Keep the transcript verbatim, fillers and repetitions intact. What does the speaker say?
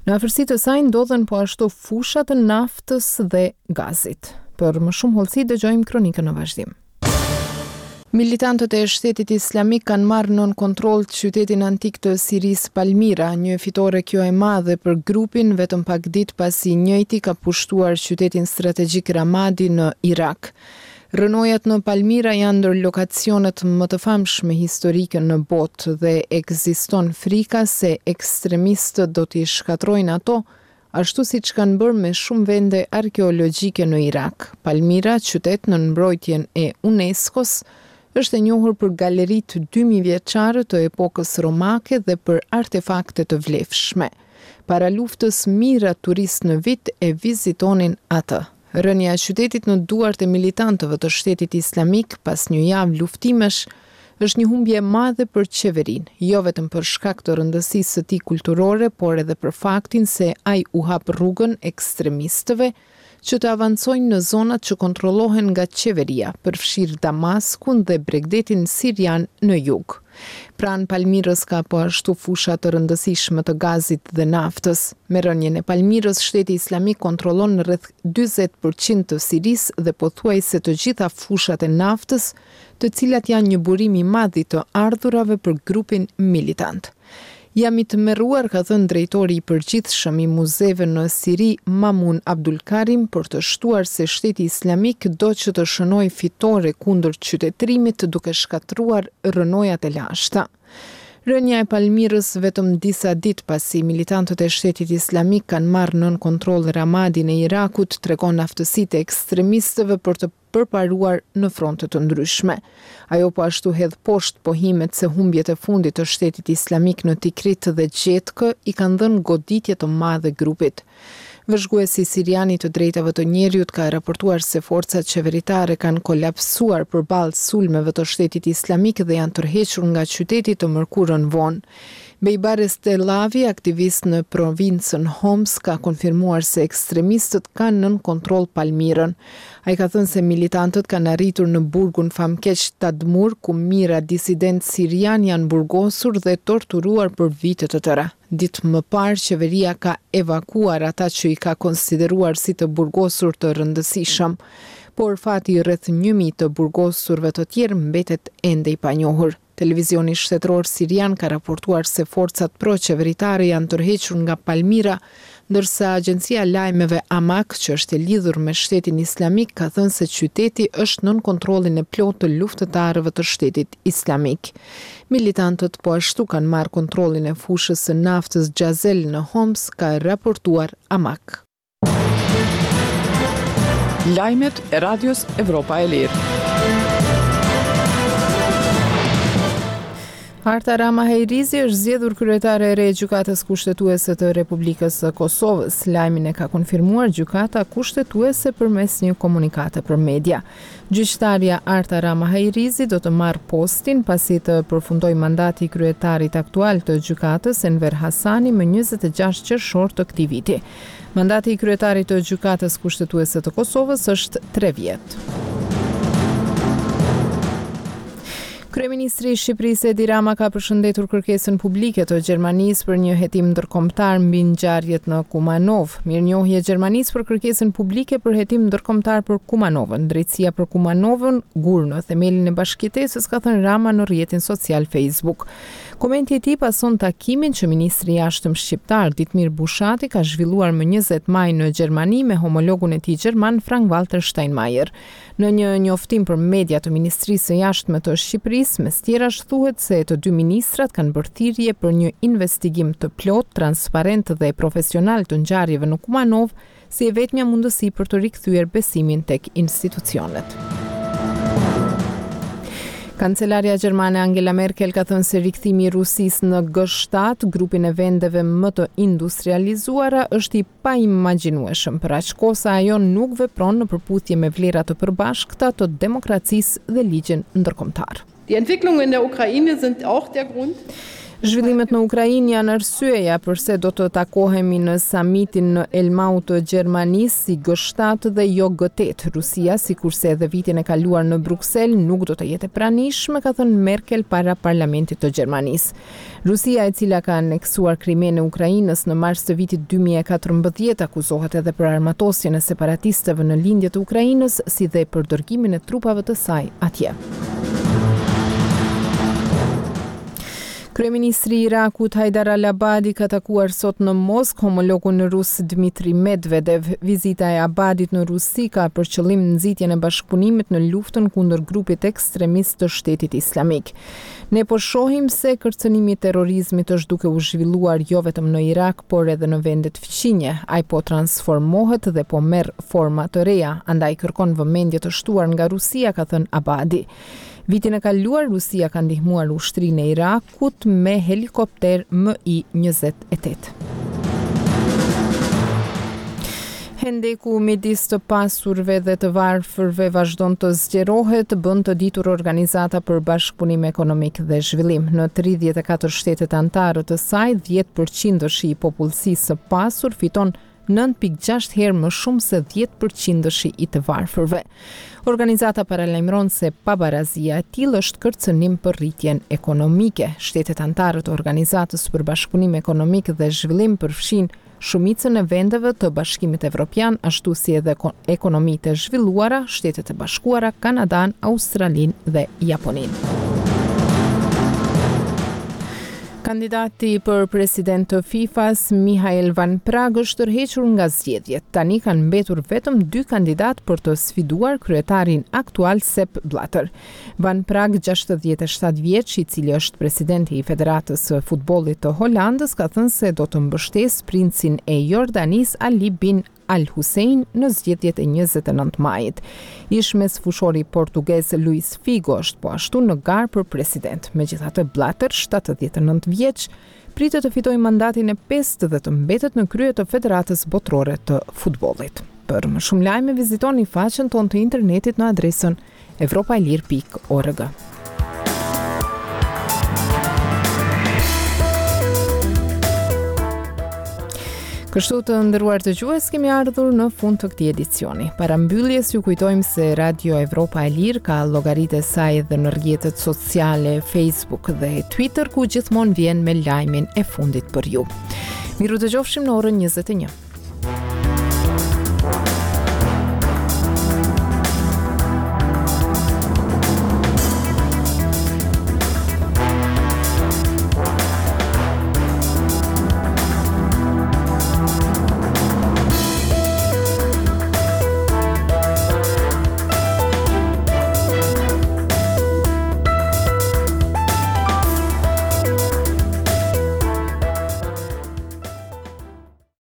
Në afërsi të saj ndodhen po ashtu fusha të naftës dhe gazit. Për më shumë hollësi dëgjojmë kronikën në vazhdim. Militantët e shtetit islamik kanë marrë nën kontroll qytetin antik të Siris Palmira, një fitore kjo e madhe për grupin vetëm pak ditë pasi njëjti ka pushtuar qytetin strategjik Ramadi në Irak. Rënojat në Palmira janë ndër lokacionet më të famshme historike në botë dhe ekziston frika se ekstremistët do t'i shkatrojnë ato, ashtu si që kanë bërë me shumë vende arkeologjike në Irak. Palmira, qytet në mbrojtjen e UNESCO-s, është e njohur për galeritë dy mijë vjeçare të epokës romake dhe për artefakte të vlefshme. Para luftës mijëra turistë në vit e vizitonin atë. Rënja e qytetit në duart e militantëve të shtetit islamik pas një javë luftimesh është një humbje e madhe për qeverinë, jo vetëm për shkak të rëndësisë së tij kulturore, por edhe për faktin se ai u hap rrugën ekstremistëve që të avancojnë në zonat që kontrollohen nga qeveria, përfshirë Damaskun dhe Bregdetin sirian në jug. Pranë Palmirës ka po ashtu fusha të rëndësishme të gazit dhe naftës. Me rënjen e Palmirës, shteti islamik kontrollon rreth dyzet përqind të Siris dhe pothuajse të gjitha fushat e naftës, të cilat janë një burim i madh i të ardhurave për grupin militant. Jam i të merruar, ka thënë drejtori i përgjithshëm i muzeve në Siri, Mamun Abdul Karim, për të shtuar se shteti islamik do që të shënojë fitore kundër qytetërimit duke shkatruar rënojat e lashta. Rënja e Palmirës vetëm disa ditë pasi militantët e shtetit islamik kanë marrë nën kontroll Ramadin e Irakut, tregon aftësitë e ekstremistëve për të përparuar në fronte të ndryshme. Ajo po ashtu hedh poshtë pohimet se humbjet e fundit të shtetit islamik në Tikrit dhe Gjetkë i kanë dhënë goditje të madhe grupit. Vëzhguesi sirian i të drejtave të njerëzit ka raportuar se forcat qeveritare kanë kolapsuar përballë sulmeve të shtetit islamik dhe janë tërhequr nga qyteti të mërkurën vonë. Bejbare Stellavi, aktivist në provincën Homs, ka konfirmuar se ekstremistët kanë nën kontroll Palmirën. Ai ka thënë se militantët kanë arritur në burgun famkeq Tadmur, ku mijëra disident sirian janë burgosur dhe torturuar për vite të tëra. Ditë më parë, qeveria ka evakuar ata që i ka konsideruar si të burgosur të rëndësishëm, por fati rreth një mijë të burgosurve të tjerë mbetet ende i panjohur. Televizioni shtetëror sirian ka raportuar se forcat pro-qeveritare janë tërhequr nga Palmira, ndërsa agjencia e lajmeve Amak, që është e lidhur me shtetin islamik, ka thënë se qyteti është nën kontrollin e plotë të luftëtarëve të shtetit islamik. Militantët po ashtu kanë marrë kontrollin e fushës së naftës Xhazel në Homs, ka raportuar Amak. Lajmet e Radios Evropa e Lirë. Arta Rama Hejrizi është zgjedhur kryetare e re e gjykatës kushtetuese të Republikës së Kosovës. Lajmin e ka konfirmuar gjykata kushtetuese përmes një komunikate për media. Gjyqtarja Arta Rama Hejrizi do të marrë postin pasi të përfundoj mandati i kryetarit aktual të gjykatës Enver Hasani më njëzet e gjashtë qershor të këtij viti. Mandati i kryetarit të gjykatës kushtetuese të Kosovës është tre vjet. Kryeministri i Shqipërisë Edi Rama ka përshëndetur kërkesën publike të Gjermanisë për një hetim ndërkombëtar mbi ngjarjet në Kumanov. Mirënjohje Gjermanisë për kërkesën publike për hetim ndërkombëtar për Kumanovën. Drejtësia për Kumanovën gur në themelin e bashkëtesës, ka thënë Rama në rrjetin social Facebook. Komenti i tij pason takimin që ministri i jashtëm shqiptar Ditmir Bushati ka zhvilluar më njëzet maj në Gjermani me homologun e tij gjerman Frank-Walter Steinmeier. Në një njoftim për media të Ministrisë së Jashtme të Shqipërisë, mes tjerash thuhet se të dy ministrat kanë bërë thirrje për një investigim të plot, transparent dhe profesional të ngjarjeve në Kumanov, si e vetmja mundësi për të rikthyer besimin tek institucionet. Kancelaria gjermane Angela Merkel ka thënë se rikthimi i Rusisë në G shtat, grupin e vendeve më të industrializuara, është i paimagjinueshëm. Për aq kohë sa ajo nuk vepron në përputhje me vlerat të përbashkëta të demokracisë dhe ligjin ndërkombëtar. Die Entwicklungen in der Ukraine sind auch der Grund. Zhvillimet në Ukrainë janë arsyeja përse do të takohemi në samitin në Elmau të Gjermanisë si G shtat dhe jo G opt. Rusia, sikurse edhe vitin e kaluar në Bruksel, nuk do të jetë e pranishme, ka thënë Merkel para parlamentit të Gjermanisë. Rusia, e cila ka aneksuar Krimen e Ukrainës në mars të vitit dy mijë e katërmbëdhjetë, akuzohet edhe për armatosjen e separatistëve në lindje të Ukrainës, si dhe për dërgimin e trupave të saj atje. Kryeministri i Irakut Hajdar al-Abadi ka takuar sot në Moskë homologun rus Dmitri Medvedev. Vizita e Abadit në Rusi ka për qëllim nxitjen e bashkëpunimit në luftën kundër grupit ekstremist të Shtetit Islamik. Ne po shohim se kërcënimi i terrorizmit është duke u zhvilluar jo vetëm në Irak, por edhe në vendet fqinje. Ai po transformohet dhe po merr forma të reja, andaj kërkon vëmendje të shtuar nga Rusia, ka thënë Abadi. Vitin e kaluar, Rusia ka ndihmuar ushtrinë e Irakut me helikopter M I njëzet e tetë. Hendeku midis të pasurve dhe të varfërve vazhdon të zgjerohet, bën të ditur Organizata për Bashkëpunim Ekonomik dhe Zhvillim. Në tridhjetë e katër shtetet anëtare të saj, dhjetë përqind i popullsisë së pasur fiton nëntë pikë gjashtë herë më shumë se dhjetë përqind i të varfërve. Organizata paralajmëron se pabarazia e tillë është kërcënim për rritjen ekonomike. Shtetet anëtare të Organizatës për Bashkëpunim Ekonomik dhe Zhvillim përfshin shumicën e vendeve të Bashkimit Evropian, ashtu si edhe ekonomitë e zhvilluara, Shtetet e Bashkuara, Kanadan, Australinë dhe Japoninë. Kandidati për president të FIFA-s, Mihael Van Praag, është tërhequr nga zgjedhjet. Tani kanë mbetur vetëm dy kandidat për të sfiduar kryetarin aktual Sepp Blatter. Van Praag, gjashtëdhjetë e shtatë vjeç, i cili është presidenti i Federatës së Futbollit të Holandës, ka thënë se do të mbështesë princin e Jordanis Ali bin Al Hussein në zgjedhjet e njëzet e nëntë majit. Ish mesfushori portugez Luis Figo është po ashtu në garë për president. Megjithatë, Blatter, shtatëdhjetë e nëntë vjeç, pritet të fitojë mandatin e pestë dhe të mbetet në krye të Federatës Botërore të Futbollit. Për më shumë lajme, vizitoni faqen tonë të internetit në adresën evropailir pikë org. Kështu të nderuar dëgjues, kemi ardhur në fund të këtij edicioni. Para mbylljes ju kujtojmë se Radio Evropa e Lirë ka llogaritë e saj edhe në rrjetet sociale, Facebook dhe Twitter, ku gjithmonë vjen me lajmin e fundit për ju. Miru dëgjofshim në orën njëzet e një.